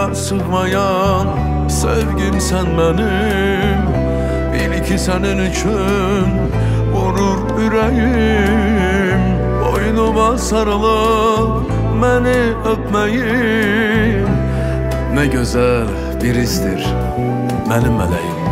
dünyaya sığmayan sevgimsen benim. Bil ki senin için vurur yüreğim. Boynuma sarılıp beni öpmeyin. Ne güzel bir izdir benim meleğim.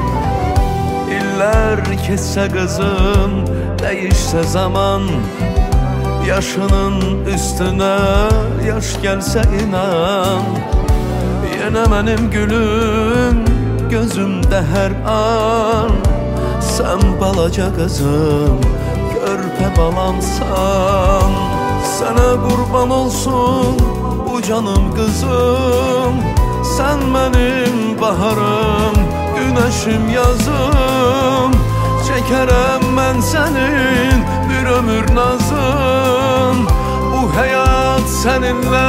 İller kesse kızım, değişse zaman, yaşının üstüne yaş gelse inan. Yine benim gülüm gözümde her an. Sen balaca kızım, körpe balamsan. Sana kurban olsun bu canım kızım. Sen benim baharım, güneşim yazım. Çekerem ben senin bir ömür nazım. Bu hayat seninle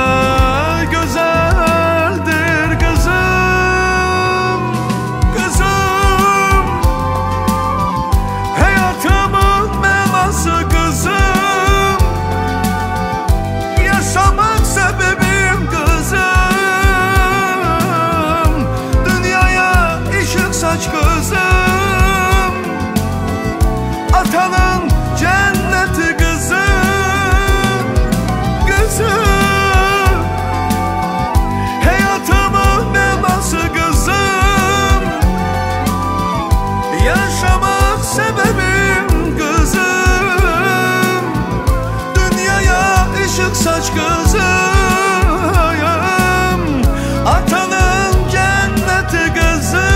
güzeldir kızım. Kızım, hayatımın belası kızım. Yaşamak sebebim kızım. Dünyaya ışık saç kızım. Atanın cenneti kızım. Kızım, hayatımın belası kızım. Yaşamak sebebim kızım. Dünyaya ışık saç kızım. Atanın cenneti kızım.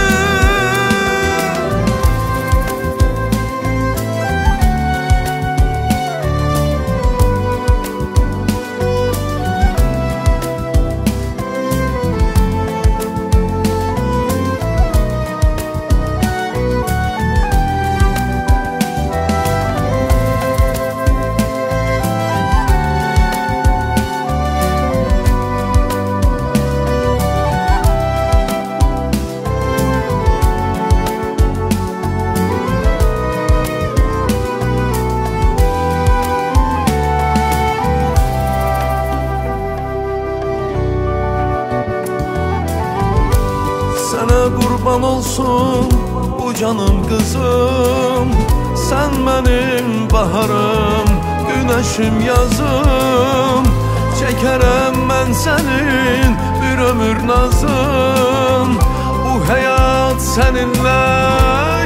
Sana kurban olsun bu canım kızım. Sen benim baharım, güneşim yazım. Çekerem ben senin bir ömür nazım. Bu hayat seninle